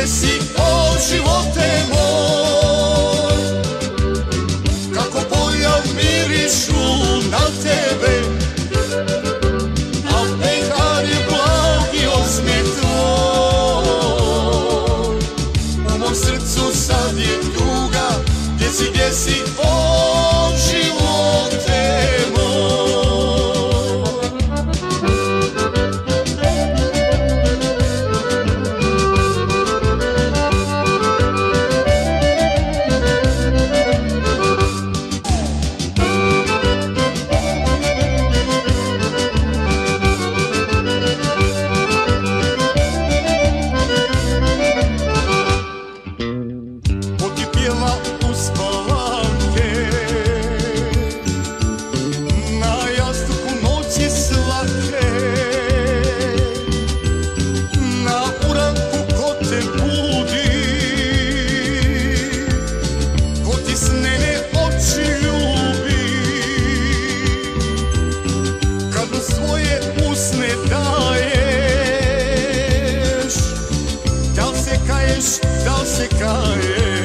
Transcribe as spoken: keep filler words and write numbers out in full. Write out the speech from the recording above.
gdje si, o živote moj? Kako polja mirišu na tebe, a pehar je blagi osmeh tvoj. U mom srcu sad je tuga, gdje si, gdje si, o živote moj? Da li se kaješ, da li se kaješ?